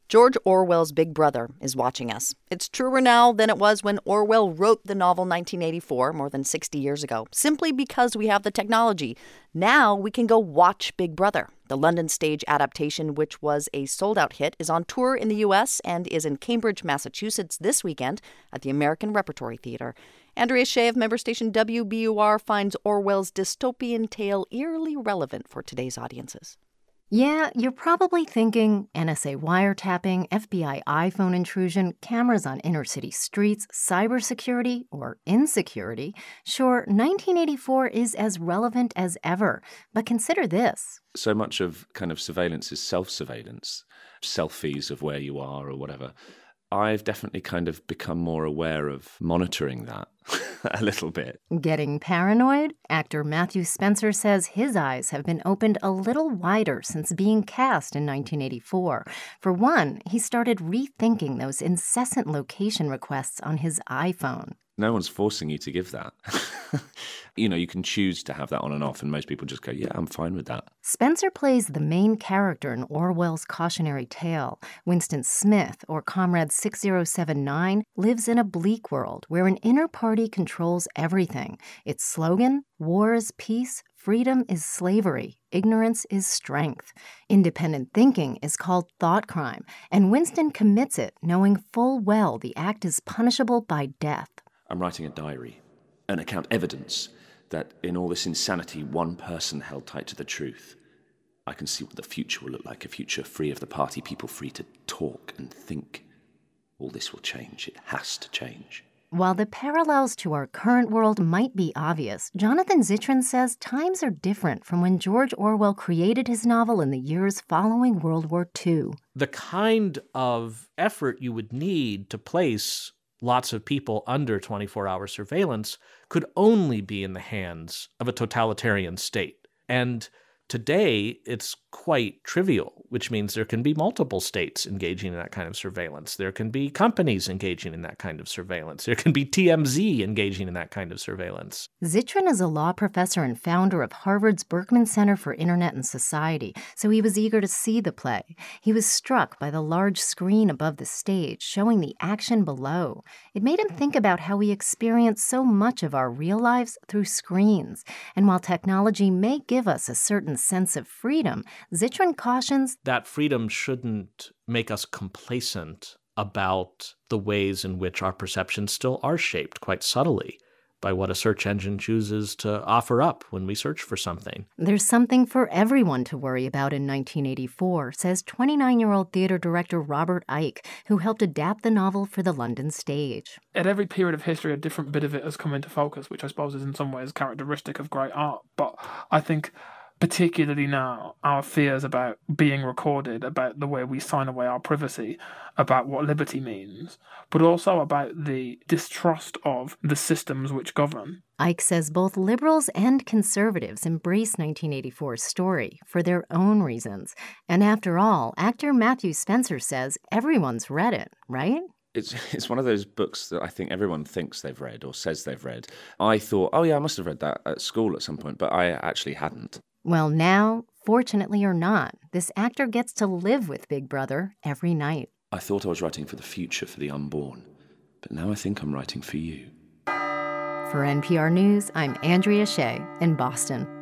George Orwell's Big Brother is watching us. It's truer now than it was when Orwell wrote the novel 1984, more than 60 years ago, simply because we have the technology. Now we can go watch Big Brother. The London stage adaptation, which was a sold-out hit, is on tour in the U.S. and is in Cambridge, Massachusetts this weekend at the American Repertory Theater. Andrea Shea of member station WBUR finds Orwell's dystopian tale eerily relevant for today's audiences. Yeah, you're probably thinking NSA wiretapping, FBI iPhone intrusion, cameras on inner-city streets, cybersecurity, or insecurity. Sure, 1984 is as relevant as ever, but consider this. So much of kind of surveillance is self-surveillance, selfies of where you are or whatever. I've definitely kind of become more aware of monitoring that a little bit. Getting paranoid? Actor Matthew Spencer says his eyes have been opened a little wider since being cast in 1984. For one, he started rethinking those incessant location requests on his iPhone. No one's forcing you to give that. You can choose to have that on and off, and most people just go, yeah, I'm fine with that. Spencer plays the main character in Orwell's cautionary tale. Winston Smith, or Comrade 6079, lives in a bleak world where an inner party controls everything. Its slogan, war is peace, freedom is slavery, ignorance is strength. Independent thinking is called thought crime, and Winston commits it knowing full well the act is punishable by death. I'm writing a diary, an account evidence that in all this insanity, one person held tight to the truth. I can see what the future will look like, a future free of the party people, free to talk and think. All this will change. It has to change. While the parallels to our current world might be obvious, Jonathan Zittrain says times are different from when George Orwell created his novel in the years following World War II. The kind of effort you would need to place lots of people under 24-hour surveillance could only be in the hands of a totalitarian state. And today, it's quite trivial, which means there can be multiple states engaging in that kind of surveillance. There can be companies engaging in that kind of surveillance. There can be TMZ engaging in that kind of surveillance. Zittrain is a law professor and founder of Harvard's Berkman Center for Internet and Society, so he was eager to see the play. He was struck by the large screen above the stage, showing the action below. It made him think about how we experience so much of our real lives through screens. And while technology may give us a certain sense of freedom, Zittrain cautions that freedom shouldn't make us complacent about the ways in which our perceptions still are shaped quite subtly by what a search engine chooses to offer up when we search for something. There's something for everyone to worry about in 1984, says 29-year-old theater director Robert Icke, who helped adapt the novel for the London stage. At every period of history, a different bit of it has come into focus, which I suppose is in some ways characteristic of great art. But I think particularly now, our fears about being recorded, about the way we sign away our privacy, about what liberty means, but also about the distrust of the systems which govern. Icke says both liberals and conservatives embrace 1984's story for their own reasons. And after all, actor Matthew Spencer says everyone's read it, right? It's one of those books that I think everyone thinks they've read or says they've read. I thought, oh yeah, I must have read that at school at some point, but I actually hadn't. Well, now, fortunately or not, this actor gets to live with Big Brother every night. I thought I was writing for the future, for the unborn, but now I think I'm writing for you. For NPR News, I'm Andrea Shea in Boston.